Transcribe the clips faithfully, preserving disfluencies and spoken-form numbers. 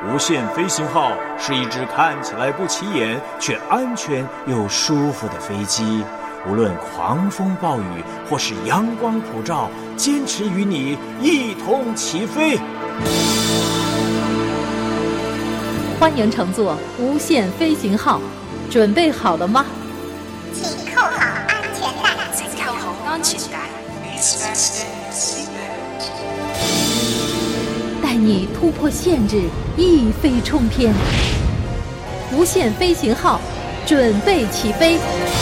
无限飞行号是一只看起来不起眼却安全又舒服的飞机，无论狂风暴雨或是阳光普照，坚持与你一同起飞。 欢迎乘坐无限飞行号，准备好了吗？ 请扣好安全带。 请扣好安全带。 带你突破限制，一飞冲天。无限飞行号，准备起飞。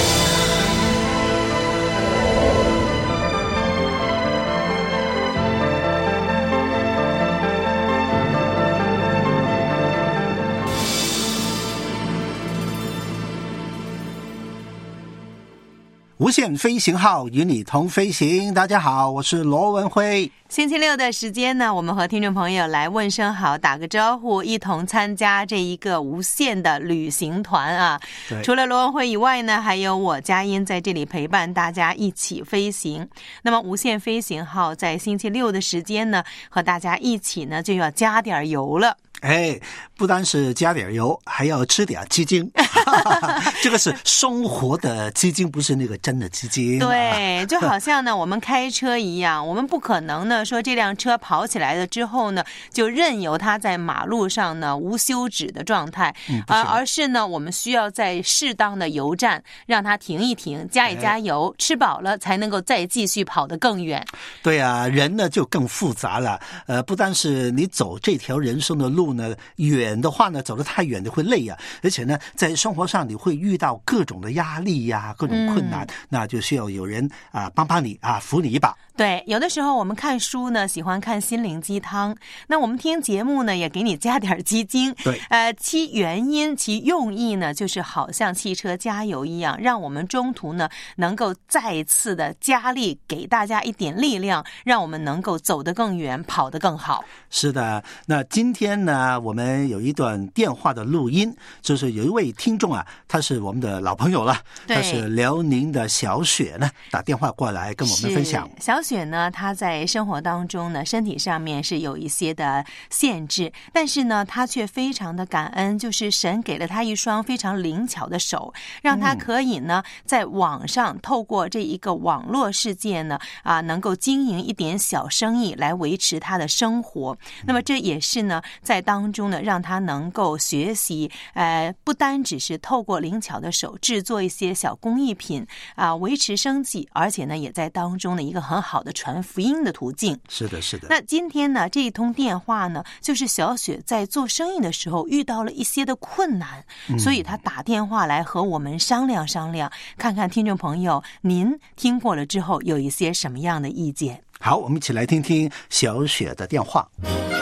无限飞行号与你同飞行。大家好，我是罗文辉。 星期六的时间呢，我们和听众朋友来问声好，打个招呼，一同参加这一个无限的旅行团啊。除了罗文辉以外呢，还有我佳音在这里陪伴大家一起飞行。那么无限飞行号在星期六的时间呢，和大家一起呢就要加点油了。 哎，不单是加点油，还要吃点鸡精。这个是生活的鸡精，不是那个真的鸡精。 对，就好像呢我们开车一样，我们不可能呢说这辆车跑起来了之后呢，就任由它在马路上呢无休止的状态， 嗯、 而而是呢我们需要在适当的油站让它停一停，加一加油，哎、吃饱了才能够再继续跑得更远。 对啊，人呢就更复杂了。呃，不单是你走这条人生的路呢，远的话呢，走得太远你会累啊，而且呢，在生活上你会遇到各种的压力呀、啊，各种困难，嗯、那就需要有人啊帮帮你啊，扶你一把。 对，有的时候我们看书呢，喜欢看心灵鸡汤，那我们听节目呢，也给你加点鸡精。 对， 呃，其原因、其用意呢，就是好像汽车加油一样，让我们中途呢能够再次的加力，给大家一点力量，让我们能够走得更远，跑得更好。 是的，那今天呢，我们有一段电话的录音，就是有一位听众啊，他是我们的老朋友了，他是辽宁的小雪呢，打电话过来跟我们分享。 小雪呢，她在生活当中呢，身体上面是有一些的限制，但是呢，她却非常的感恩，就是神给了她一双非常灵巧的手，让她可以呢，在网上透过这一个网络世界呢，啊，能够经营一点小生意来维持她的生活。那么这也是呢，在当中呢，让她能够学习，呃，不单只是透过灵巧的手制作一些小工艺品啊，维持生计，而且呢，也在当中的一个很好。好的传福音的途径。 是的，是的。 那今天呢，这一通电话呢，就是小雪在做生意的时候遇到了一些的困难，嗯、所以她打电话来和我们商量商量，看看听众朋友您听过了之后有一些什么样的意见。 好，我们一起来听听小雪的电话。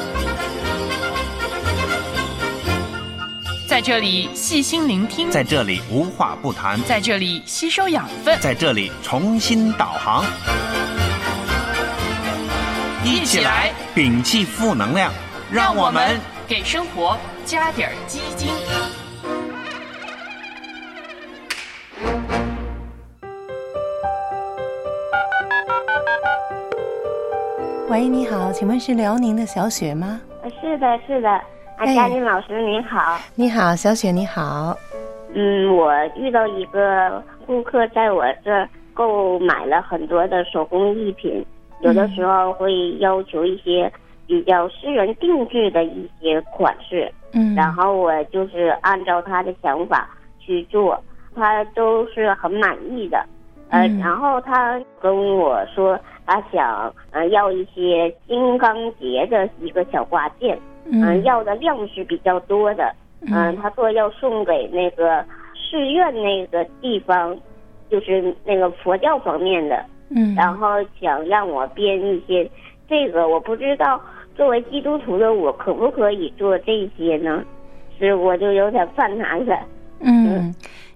在这里细心聆听， 在这里无话不谈， 在这里吸收养分， 在这里重新导航。一起来摒弃负能量， 让我们给生活加点鸡精。 喂，你好，请问是辽宁的小雪吗？ 是的，是的。啊，佳音老师您好。 你好，小雪你好。 嗯，我遇到一个顾客在我这儿购买了很多的手工艺品，有的时候会要求一些比较私人定制的一些款式，嗯，然后我就是按照他的想法去做，他都是很满意的。呃，嗯、然后他跟我说，他想呃要一些金刚结的一个小挂件，嗯、呃，要的量是比较多的，嗯、呃，他说要送给那个寺院那个地方，就是那个佛教方面的，嗯，然后想让我编一些，这个我不知道作为基督徒的我可不可以做这些呢？是我就有点犯难了。 嗯，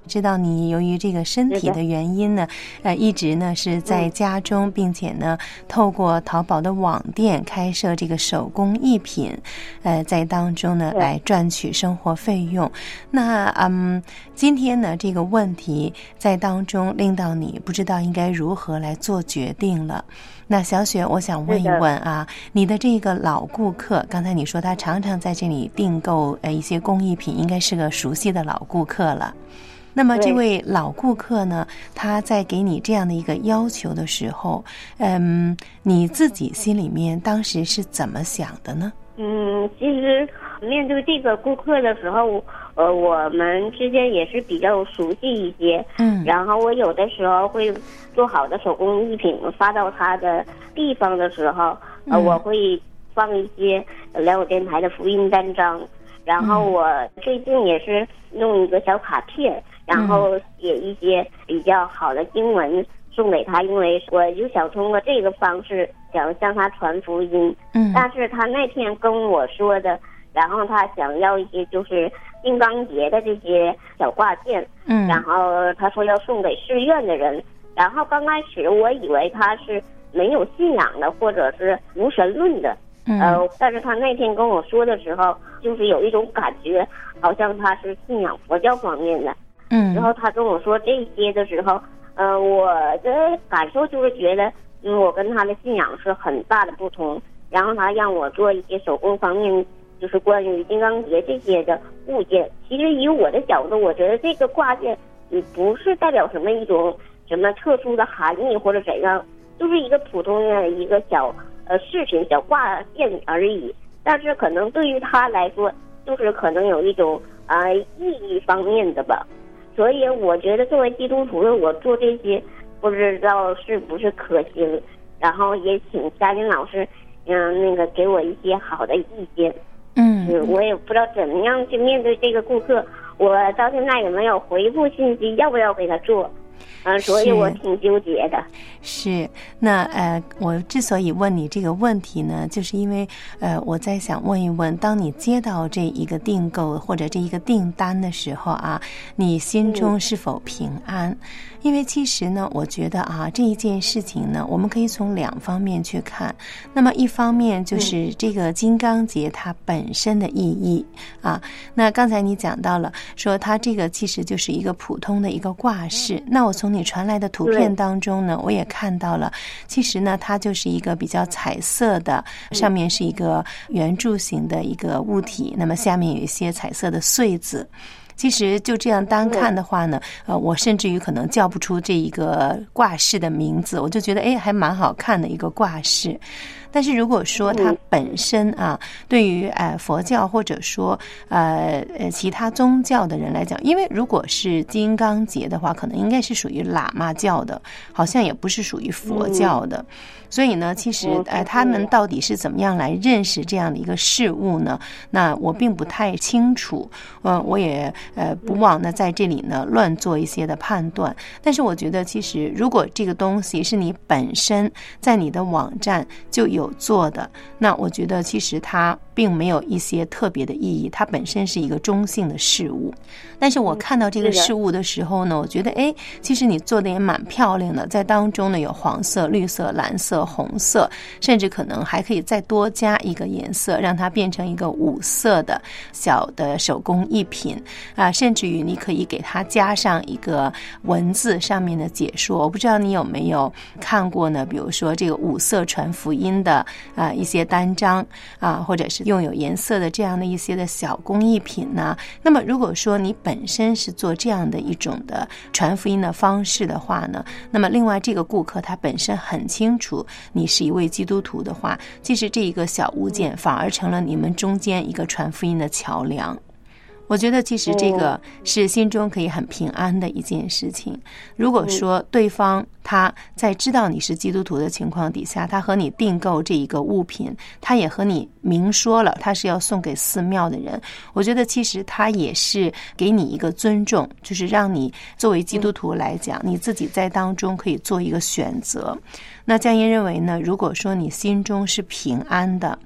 知道你由于这个身体的原因呢，呃，一直呢是在家中，并且呢透过淘宝的网店开设这个手工艺品，呃，在当中呢来赚取生活费用。那嗯，今天呢这个问题在当中令到你不知道应该如何来做决定了。那小雪，我想问一问啊，你的这个老顾客，刚才你说他常常在这里订购呃一些工艺品，应该是个熟悉的老顾客了。那么这位老顾客呢，他在给你这样的一个要求的时候，嗯，你自己心里面当时是怎么想的呢？ 嗯，其实面对这个顾客的时候，呃，我们之间也是比较熟悉一些。嗯，然后我有的时候会做好的手工艺品发到他的地方的时候，呃，我会放一些辽友电台的福音单张，然后我最近也是弄一个小卡片，然后写一些比较好的经文送给他，因为我就想通过这个方式想向他传福音。嗯，但是他那天跟我说的，然后他想要一些就是金刚节的这些小挂件，嗯，然后他说要送给寺院的人，然后刚开始我以为他是没有信仰的，或者是无神论的。嗯，呃，但是他那天跟我说的时候，就是有一种感觉，好像他是信仰佛教方面的。嗯，然后他跟我说这些的时候，呃，我的感受就是觉得，嗯，我跟他的信仰是很大的不同。然后他让我做一些手工方面，就是关于金刚节这些的物件。其实以我的角度，我觉得这个挂件，嗯，不是代表什么一种什么特殊的含义或者怎样，就是一个普通的一个小呃饰品、小挂件而已。但是可能对于他来说，就是可能有一种啊、呃、意义方面的吧。所以我觉得作为基督徒的我做这些，不知道是不是可行。然后也请嘉玲老师，嗯，那个给我一些好的意见。嗯，我也不知道怎么样去面对这个顾客，我到现在也没有回复信息，要不要给他做？嗯，所以我挺纠结的。 是，那呃，我之所以问你这个问题呢，就是因为呃，我在想问一问，当你接到这一个订购或者这一个订单的时候啊，你心中是否平安？嗯，因为其实呢，我觉得啊，这一件事情呢，我们可以从两方面去看。那么一方面就是这个金刚节它本身的意义啊。那刚才你讲到了，说它这个其实就是一个普通的一个挂饰。那我从你传来的图片当中呢，我也看到了，其实呢，它就是一个比较彩色的，上面是一个圆柱形的一个物体，那么下面有一些彩色的穗子。其实就这样单看的话呢，呃，我甚至于可能叫不出这一个挂饰的名字，我就觉得哎，还蛮好看的一个挂饰。但是如果说它本身啊，对于呃佛教或者说呃呃其他宗教的人来讲，因为如果是金刚节的话，可能应该是属于喇嘛教的，好像也不是属于佛教的。所以呢，其实呃他们到底是怎么样来认识这样的一个事物呢？那我并不太清楚，呃，我也呃不忘呢在这里呢乱做一些的判断。但是我觉得，其实如果这个东西是你本身在你的网站就有做的，那我觉得其实它并没有一些特别的意义，它本身是一个中性的事物。但是我看到这个事物的时候呢，我觉得哎，其实你做的也蛮漂亮的，在当中呢有黄色、绿色、蓝色、红色，甚至可能还可以再多加一个颜色，让它变成一个五色的小的手工艺品啊，甚至于你可以给它加上一个文字上面的解说。我不知道你有没有看过呢？比如说这个五色传福音的啊一些单张啊，或者是用有颜色的这样的一些的小工艺品呢。那么如果说你本身是做这样的一种的传福音的方式的话呢，那么另外这个顾客他本身很清楚你是一位基督徒的话，其实这一个小物件反而成了你们中间一个传福音的桥梁。我觉得其实这个是心中可以很平安的一件事情。如果说对方他在知道你是基督徒的情况底下，他和你订购这一个物品，他也和你明说了他是要送给寺庙的人，我觉得其实他也是给你一个尊重，就是让你作为基督徒来讲，你自己在当中可以做一个选择。那江英认为呢，如果说你心中是平安的，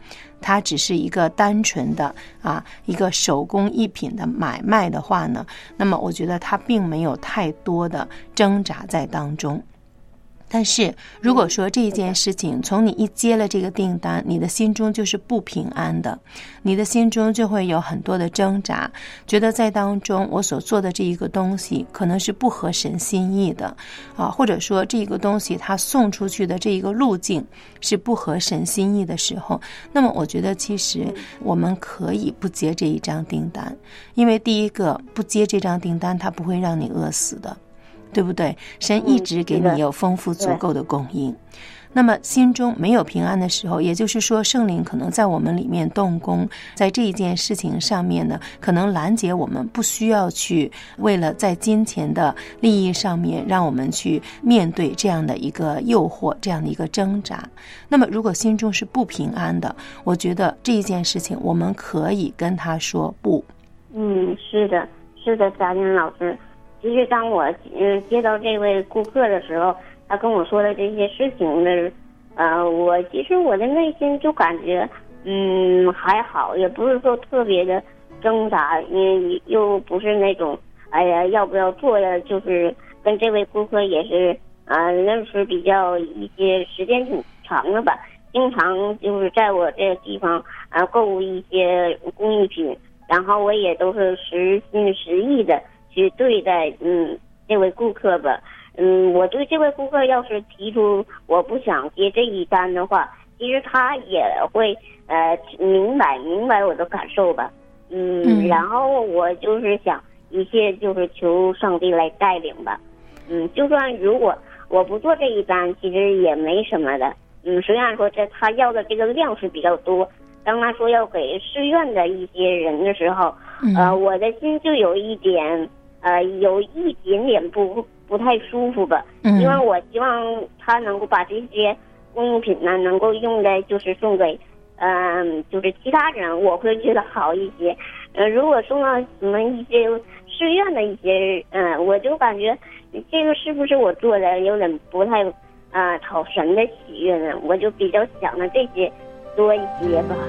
它只是一个单纯的啊一个手工艺品的买卖的话呢，那么我觉得它并没有太多的挣扎在当中。但是如果说这件事情从你一接了这个订单，你的心中就是不平安的，你的心中就会有很多的挣扎，觉得在当中我所做的这一个东西可能是不合神心意的啊，或者说这个东西它送出去的这一个路径是不合神心意的时候，那么我觉得其实我们可以不接这一张订单。因为第一个，不接这张订单它不会让你饿死的，对不对？神一直给你有丰富足够的供应。那么心中没有平安的时候，也就是说圣灵可能在我们里面动工，在这一件事情上面呢，可能拦截我们，不需要去为了在金钱的利益上面让我们去面对这样的一个诱惑，这样的一个挣扎。那么如果心中是不平安的，我觉得这一件事情我们可以跟他说不。 嗯，是的，是的，嘉玲老师。其实当我嗯接到这位顾客的时候，他跟我说的这些事情的，呃，我其实我的内心就感觉，嗯，还好，也不是说特别的挣扎，嗯，又不是那种，哎呀，要不要做呀？就是跟这位顾客也是，啊，认识比较一些时间挺长了吧，经常就是在我这个地方啊购物一些工艺品，然后我也都是实心实意的去对待嗯这位顾客吧。嗯，我对这位顾客要是提出我不想接这一单的话，其实他也会呃明白明白我的感受吧。嗯，嗯然后我就是想一切就是求上帝来带领吧。嗯，就算如果我不做这一单，其实也没什么的。嗯，虽然说这他要的这个量是比较多，当他说要给寺院的一些人的时候，呃，我的心就有一点呃有一点点不不太舒服吧，因为我希望他能够把这些工艺品呢，能够用来就是送给，嗯、呃，就是其他人，我会觉得好一些。呃，如果送到什么一些寺院的一些，嗯、呃，我就感觉这个是不是我做的有点不太啊、呃、讨神的喜悦呢？我就比较想的这些多一些吧。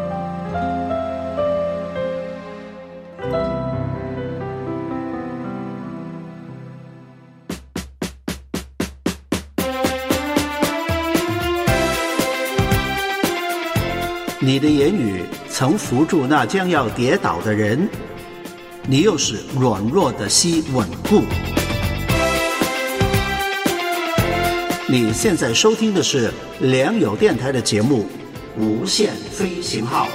你的言语曾扶助那将要跌倒的人，你又使软弱的膝稳固。你现在收听的是良友电台的节目《无限飞行号》。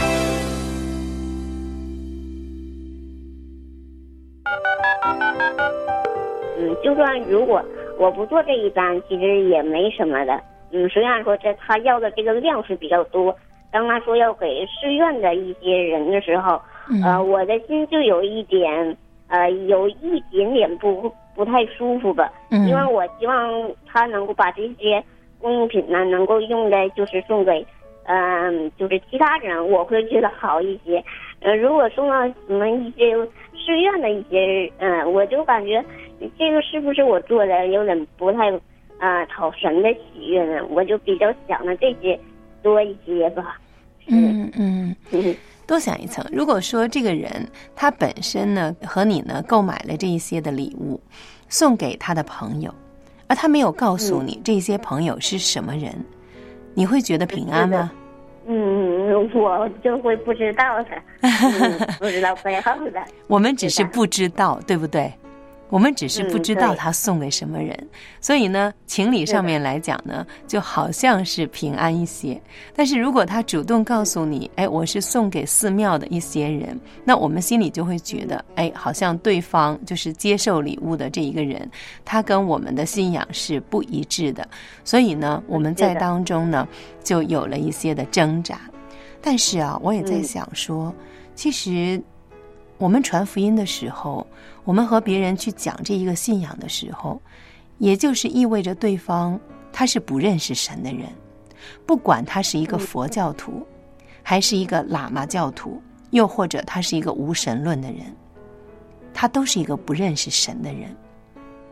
嗯，就算如果我不做这一单，其实也没什么的。嗯，虽然说这他要的这个量是比较多，当他说要给寺院的一些人的时候，呃，我的心就有一点，呃，有一点点不不太舒服吧，因为我希望他能够把这些工艺品呢，能够用来就是送给，嗯、呃，就是其他人，我会觉得好一些。呃，如果送到什么一些寺院的一些，嗯、呃，我就感觉这个是不是我做的有点不太啊、呃、讨神的喜悦呢？我就比较想的这些多一些吧。 嗯嗯，多想一层。如果说这个人他本身呢和你呢购买了这一些的礼物，送给他的朋友，而他没有告诉你这些朋友是什么人，你会觉得平安吗？ 嗯，我就会不知道的，嗯、不知道背后的。 我们只是不知道，对不对？我们只是不知道他送给什么人，嗯、所以呢，情理上面来讲呢，就好像是平安一些。但是如果他主动告诉你，哎，我是送给寺庙的一些人，那我们心里就会觉得，哎，好像对方就是接受礼物的这一个人，他跟我们的信仰是不一致的，所以呢，我们在当中呢，就有了一些的挣扎。但是啊，我也在想说，嗯、其实我们传福音的时候，我们和别人去讲这一个信仰的时候，也就是意味着对方他是不认识神的人，不管他是一个佛教徒，还是一个喇嘛教徒，又或者他是一个无神论的人，他都是一个不认识神的人。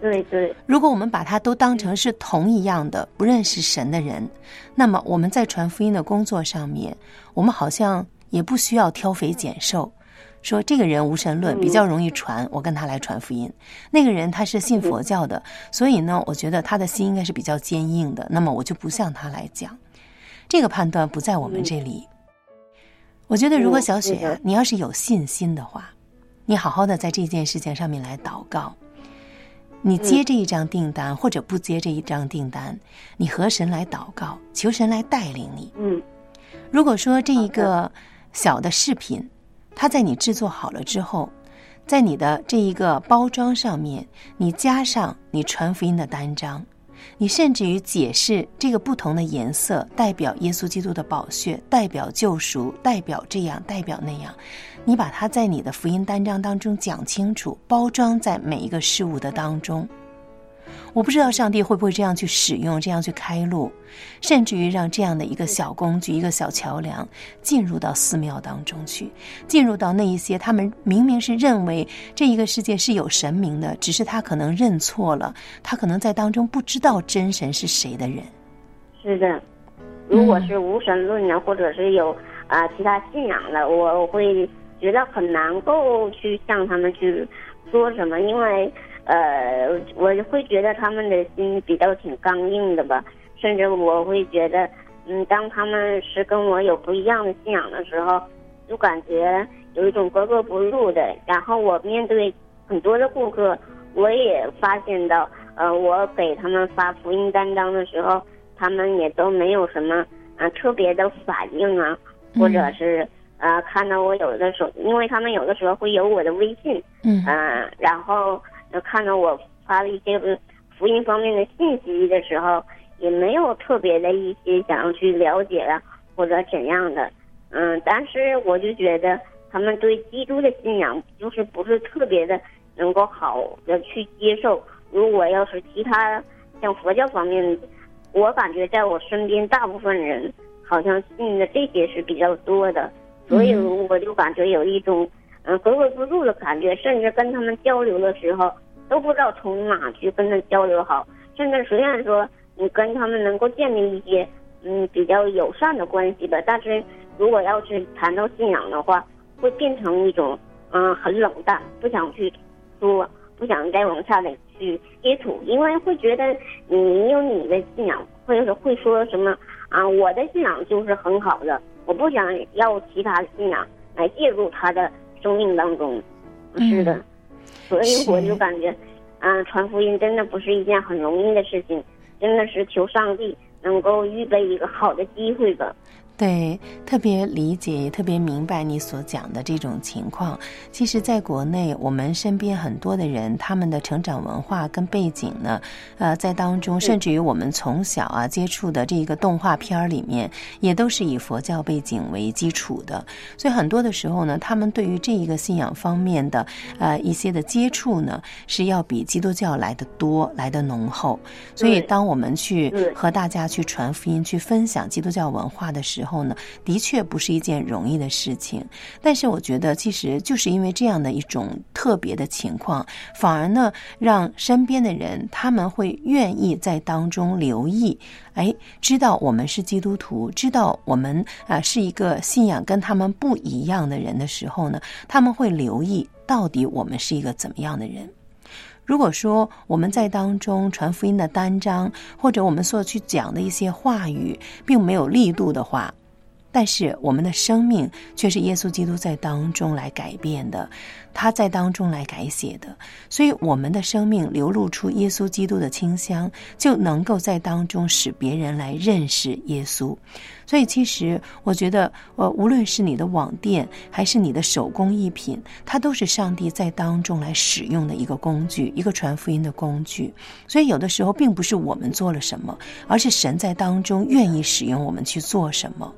对对。 如果我们把它都当成是同一样的不认识神的人，那么我们在传福音的工作上面，我们好像也不需要挑肥拣瘦，说这个人无神论比较容易传，我跟他来传福音。那个人他是信佛教的，所以呢，我觉得他的心应该是比较坚硬的，那么我就不向他来讲。这个判断不在我们这里。我觉得如果小雪啊，你要是有信心的话，你好好的在这件事情上面来祷告，你接这一张订单或者不接这一张订单，你和神来祷告，求神来带领你。 嗯， 如果说这一个小的饰品它在你制作好了之后，在你的这一个包装上面，你加上你传福音的单张，你甚至于解释这个不同的颜色代表耶稣基督的宝血，代表救赎，代表这样代表那样，你把它在你的福音单张当中讲清楚，包装在每一个事物的当中。我不知道上帝会不会这样去使用，这样去开路，甚至于让这样的一个小工具，一个小桥梁进入到寺庙当中去，进入到那一些他们明明是认为这一个世界是有神明的，只是他可能认错了，他可能在当中不知道真神是谁的人。 是的，如果是无神论的、嗯、或者是有啊、呃、其他信仰的，我会觉得很难够去向他们去说什么，因为呃，我会觉得他们的心比较挺刚硬的吧，甚至我会觉得，嗯，当他们是跟我有不一样的信仰的时候，就感觉有一种格格不入的。然后我面对很多的顾客，我也发现到，呃，我给他们发福音单张的时候，他们也都没有什么啊、呃、特别的反应啊，或者是。呃，看到我有的时候，因为他们有的时候会有我的微信，嗯，呃，然后看到我发了一些福音方面的信息的时候，也没有特别的一些想要去了解啊或者怎样的，嗯，但是我就觉得他们对基督的信仰就是不是特别的能够好的去接受。如果要是其他像佛教方面，我感觉在我身边大部分人好像信的这些是比较多的。所以我就感觉有一种嗯格格不入的感觉，甚至跟他们交流的时候都不知道从哪去跟他交流好，甚至虽然说你跟他们能够建立一些嗯比较友善的关系吧，但是如果要是谈到信仰的话，会变成一种嗯很冷淡，不想去说，不想再往下的去接触，因为会觉得你有你的信仰，或者是会说什么啊我的信仰就是很好的，我不想要其他信仰来介入他的生命当中。是的，所以我就感觉啊、呃，传福音真的不是一件很容易的事情，真的是求上帝能够预备一个好的机会吧。 对，特别理解也特别明白你所讲的这种情况。其实在国内我们身边很多的人，他们的成长文化跟背景呢呃，在当中甚至于我们从小啊接触的这个动画片里面也都是以佛教背景为基础的，所以很多的时候呢，他们对于这一个信仰方面的呃一些的接触呢，是要比基督教来得多，来得浓厚。所以当我们去和大家去传福音，去分享基督教文化的时候后呢，的确不是一件容易的事情。但是我觉得其实就是因为这样的一种特别的情况，反而呢让身边的人他们会愿意在当中留意，哎，知道我们是基督徒，知道我们啊、呃、是一个信仰跟他们不一样的人的时候呢，他们会留意到底我们是一个怎么样的人。如果说我们在当中传福音的单张，或者我们所去讲的一些话语并没有力度的话，但是我们的生命却是耶稣基督在当中来改变的，他在当中来改写的，所以我们的生命流露出耶稣基督的清香，就能够在当中使别人来认识耶稣。所以其实我觉得呃，无论是你的网店还是你的手工艺品，它都是上帝在当中来使用的一个工具，一个传福音的工具。所以有的时候并不是我们做了什么，而是神在当中愿意使用我们去做什么。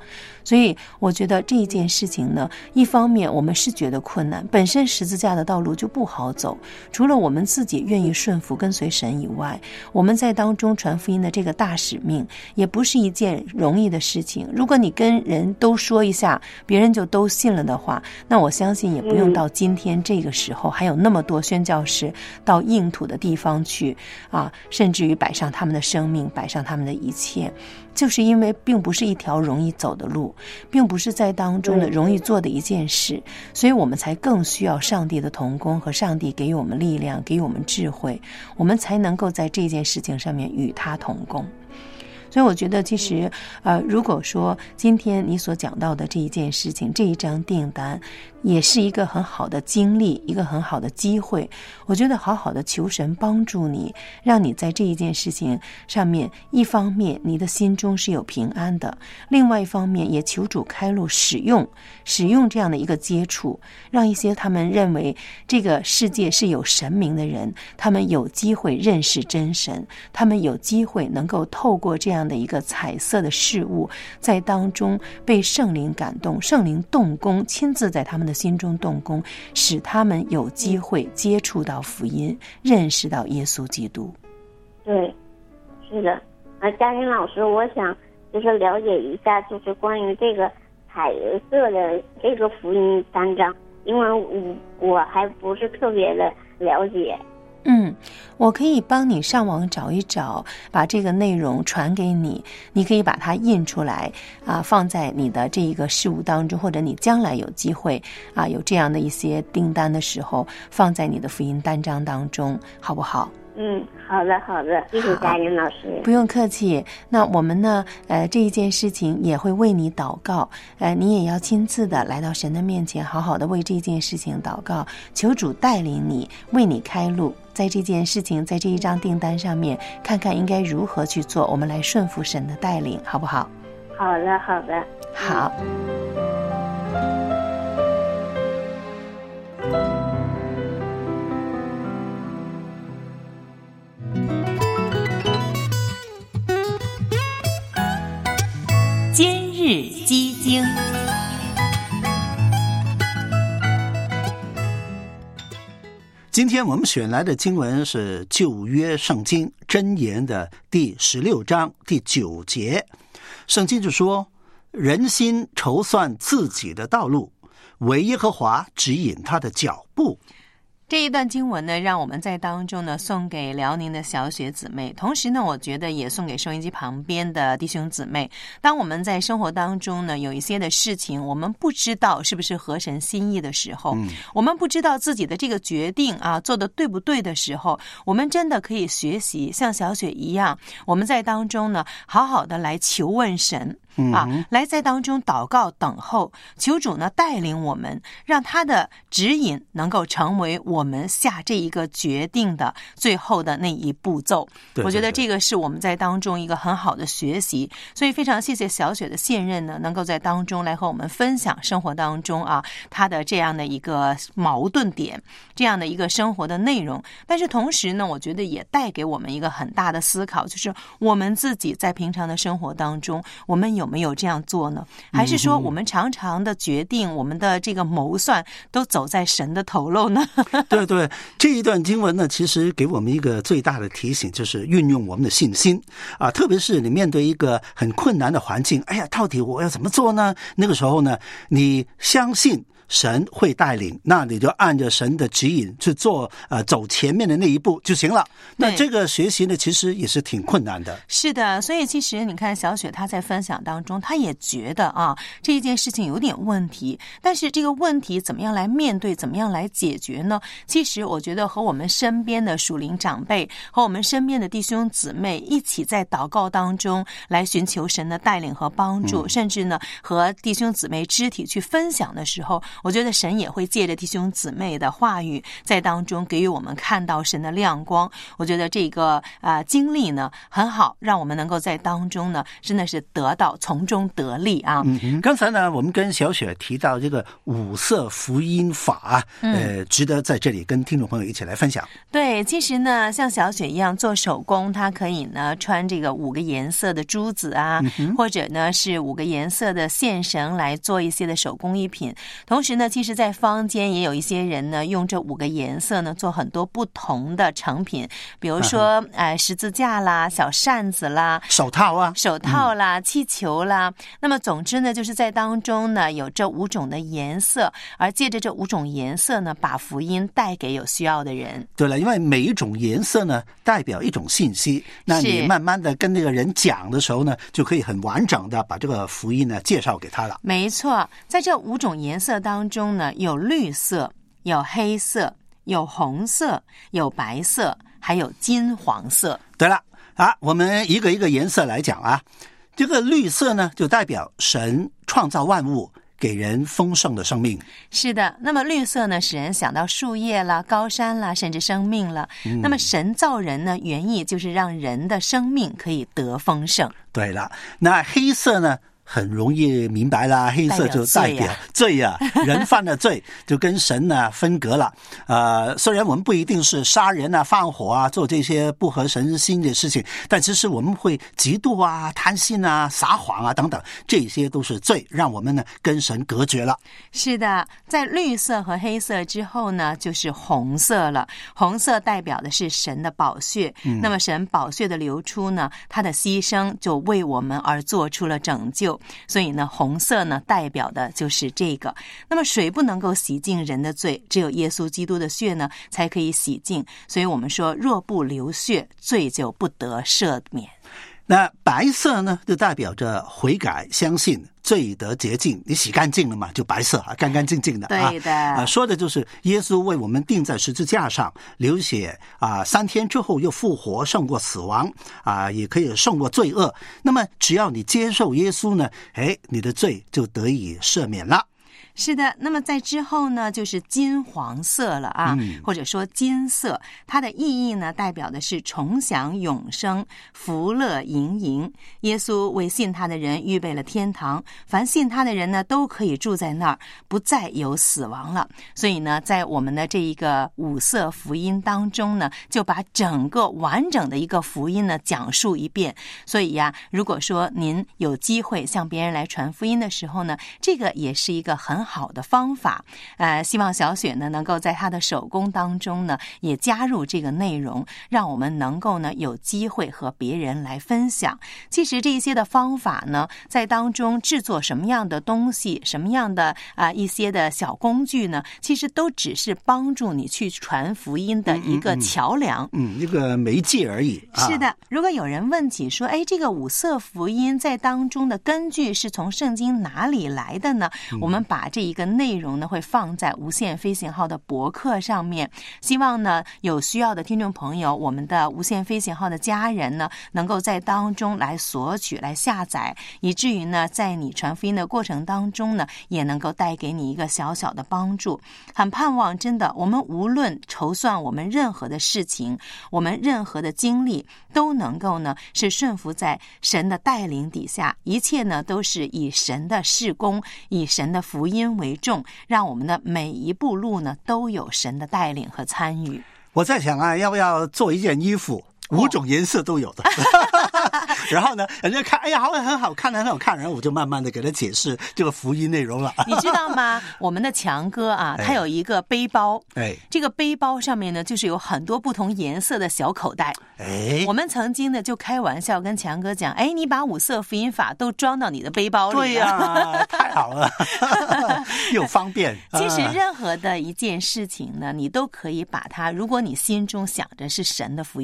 所以我觉得这一件事情呢，一方面我们是觉得困难，本身十字架的道路就不好走，除了我们自己愿意顺服跟随神以外，我们在当中传福音的这个大使命也不是一件容易的事情。如果你跟人都说一下，别人就都信了的话，那我相信也不用到今天这个时候还有那么多宣教士到硬土的地方去啊，甚至于摆上他们的生命，摆上他们的一切，就是因为并不是一条容易走的路，并不是在当中的容易做的一件事，所以我们才更需要上帝的同工和上帝给予我们力量，给予我们智慧，我们才能够在这件事情上面与他同工。所以我觉得其实呃，如果说今天你所讲到的这一件事情，这一张订单也是一个很好的经历，一个很好的机会，我觉得好好的求神帮助你，让你在这一件事情上面，一方面你的心中是有平安的，另外一方面也求主开路，使用使用这样的一个接触，让一些他们认为这个世界是有神明的人，他们有机会认识真神，他们有机会能够透过这样的一个彩色的事物，在当中被圣灵感动，圣灵动工，亲自在他们的心中动工，使他们有机会接触到福音，认识到耶稣基督。 对，是的。啊，嘉玲老师，我想就是了解一下，就是关于这个彩色的这个福音单张，因为我我还不是特别的了解。 嗯，我可以帮你上网找一找，把这个内容传给你，你可以把它印出来啊，放在你的这一个事务当中，或者你将来有机会啊有这样的一些订单的时候，放在你的福音单张当中，好不好？ 嗯，好的好的，谢谢嘉玲老师。 不用客气。那我们呢呃这一件事情也会为你祷告，呃你也要亲自的来到神的面前，好好的为这件事情祷告，求主带领你，为你开路，在这件事情，在这一张订单上面，看看应该如何去做，我们来顺服神的带领，好不好？ 好的好的。 好。今日基经， 今天我们选来的经文是旧约圣经箴言的第十六章第九节，圣经就说：人心筹算自己的道路，唯耶和华指引他的脚步。 这一段经文呢，让我们在当中呢送给辽宁的小雪姊妹，同时呢我觉得也送给收音机旁边的弟兄姊妹。当我们在生活当中呢有一些的事情我们不知道是不是合神心意的时候、嗯、我们不知道自己的这个决定啊做得对不对的时候，我们真的可以学习像小雪一样，我们在当中呢好好的来求问神啊，来在当中祷告等候，求主呢带领我们，让他的指引能够成为我们下这一个决定的最后的那一步骤。对对对，我觉得这个是我们在当中一个很好的学习，所以非常谢谢小雪的现任呢，能够在当中来和我们分享生活当中啊他的这样的一个矛盾点，这样的一个生活的内容。但是同时呢，我觉得也带给我们一个很大的思考，就是我们自己在平常的生活当中，我们有有没有这样做呢？还是说我们常常的决定，我们的这个谋算都走在神的头漏呢？ 对对，这一段经文呢，其实给我们一个最大的提醒，就是运用我们的信心啊，特别是你面对一个很困难的环境，哎呀，到底我要怎么做呢？那个时候呢，你相信神会带领，那你就按着神的指引去做，呃，走前面的那一步就行了。那这个学习呢，其实也是挺困难的。 是的，所以其实你看小雪她在分享当中，她也觉得啊，这一件事情有点问题，但是这个问题怎么样来面对，怎么样来解决呢？其实我觉得和我们身边的属灵长辈，和我们身边的弟兄姊妹一起在祷告当中来寻求神的带领和帮助，嗯、甚至呢和弟兄姊妹肢体去分享的时候， 我觉得神也会借着弟兄姊妹的话语在当中给予我们看到神的亮光。我觉得这个呃经历呢很好，让我们能够在当中呢真的是得到从中得利啊。 嗯，刚才呢我们跟小雪提到这个五色福音法，呃，值得在这里跟听众朋友一起来分享。 对，其实呢像小雪一样做手工，它可以呢穿这个五个颜色的珠子啊、嗯、或者呢是五个颜色的线绳来做一些的手工艺品。同时呢其实在坊间也有一些人呢用这五个颜色呢做很多不同的成品，比如说、嗯、呃十字架啦、小扇子啦、 手套啊手套啦、嗯、气球啦。那么总之呢就是在当中呢有这五种的颜色，而借着这五种颜色呢把福音带给有需要的人。 对了，因为每一种颜色呢代表一种信息，那你慢慢的跟那个人讲的时候呢就可以很完整的把这个福音呢介绍给他了。 没错，在这五种颜色当中呢有绿色、有黑色、有红色、有白色，还有金黄色。 对了啊，我们一个一个颜色来讲啊。这个绿色呢就代表神创造万物，给人丰盛的生命。 是的，那么绿色呢使人想到树叶啦、高山啦，甚至生命了、嗯、那么神造人呢原意就是让人的生命可以得丰盛。 对了，那黑色呢很容易明白啦，黑色就代表罪啊，人犯了罪就跟神呢分隔了。呃，虽然我们不一定是杀人啊、放火啊、做这些不合神心的事情，但其实我们会嫉妒啊、贪心啊、撒谎啊等等，这些都是罪，让我们呢跟神隔绝了。 是的，在绿色和黑色之后呢，就是红色了。红色代表的是神的宝血、嗯、那么神宝血的流出呢，他的牺牲就为我们而做出了拯救。所以呢红色呢代表的就是这个。那么水不能够洗净人的罪，只有耶稣基督的血呢才可以洗净，所以我们说若不流血，罪就不得赦免。 那白色呢就代表着悔改、相信、罪得洁净，你洗干净了嘛，就白色啊，干干净净的啊。 对的啊，说的就是耶稣为我们钉在十字架上流血啊，三天之后又复活，胜过死亡啊，也可以胜过罪恶。那么只要你接受耶稣呢，哎，你的罪就得以赦免了。 是的，那么在之后呢就是金黄色了啊、嗯、或者说金色，它的意义呢代表的是重享永生，福乐盈盈。耶稣为信他的人预备了天堂，凡信他的人呢都可以住在那儿，不再有死亡了。所以呢在我们的这一个五色福音当中呢，就把整个完整的一个福音呢讲述一遍。所以呀、啊，如果说您有机会向别人来传福音的时候呢，这个也是一个很好的方法。呃，希望小雪呢能够在她的手工当中呢也加入这个内容，让我们能够呢有机会和别人来分享。其实这些的方法呢，在当中制作什么样的东西，什么样的啊、呃、一些的小工具呢，其实都只是帮助你去传福音的一个桥梁， 嗯，一个媒介而已、啊、 是的。如果有人问起说，哎，这个五色福音在当中的根据是从圣经哪里来的呢、嗯、我们把这一个内容呢会放在无限飞行号的博客上面，希望呢有需要的听众朋友，我们的无限飞行号的家人呢能够在当中来索取来下载，以至于呢在你传福音的过程当中呢也能够带给你一个小小的帮助。很盼望真的我们无论筹算我们任何的事情，我们任何的经历都能够呢是顺服在神的带领底下，一切呢都是以神的事工，以神的福音为重，让我们的每一步路呢都有神的带领和参与。 我在想啊，要不要做一件衣服，五种颜色都有的然后呢人家看，哎呀好很好看很好看，然后我就慢慢的给他解释这个福音内容了你知道吗，我们的强哥啊，他有一个背包，哎，这个背包上面呢就是有很多不同颜色的小口袋。哎，我们曾经呢就开玩笑跟强哥讲，哎，你把五色福音法都装到你的背包里了。 对呀、啊、太好了又方便其实任何的一件事情呢，你都可以把它，如果你心中想着是神的福音的话，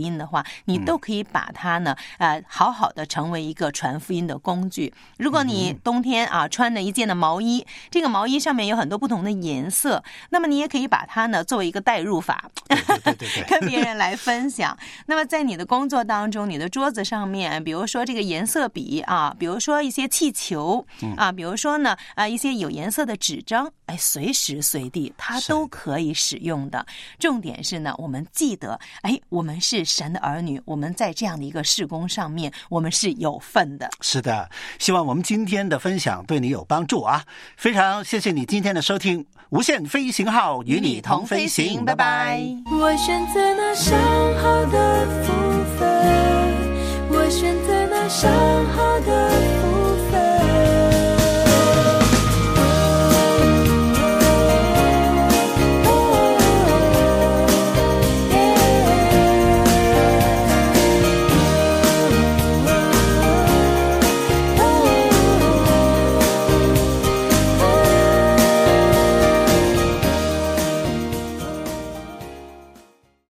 你都可以把它呢，呃，好好的成为一个传福音的工具。如果你冬天啊穿着一件的毛衣，这个毛衣上面有很多不同的颜色，那么你也可以把它呢作为一个代入法， 对对对对跟别人来分享。那么在你的工作当中，你的桌子上面，比如说这个颜色笔啊，比如说一些气球啊，比如说呢啊一些有颜色的纸张，哎，随时随地它都可以使用的。重点是呢，我们记得，哎，我们是神的儿女，我们在这样的一个事工上面，我们是有份的。 是的，希望我们今天的分享对你有帮助啊！非常谢谢你今天的收听，无限飞行号与你同飞行，拜拜。 我选择那上好的福分，我选择那上好的福分。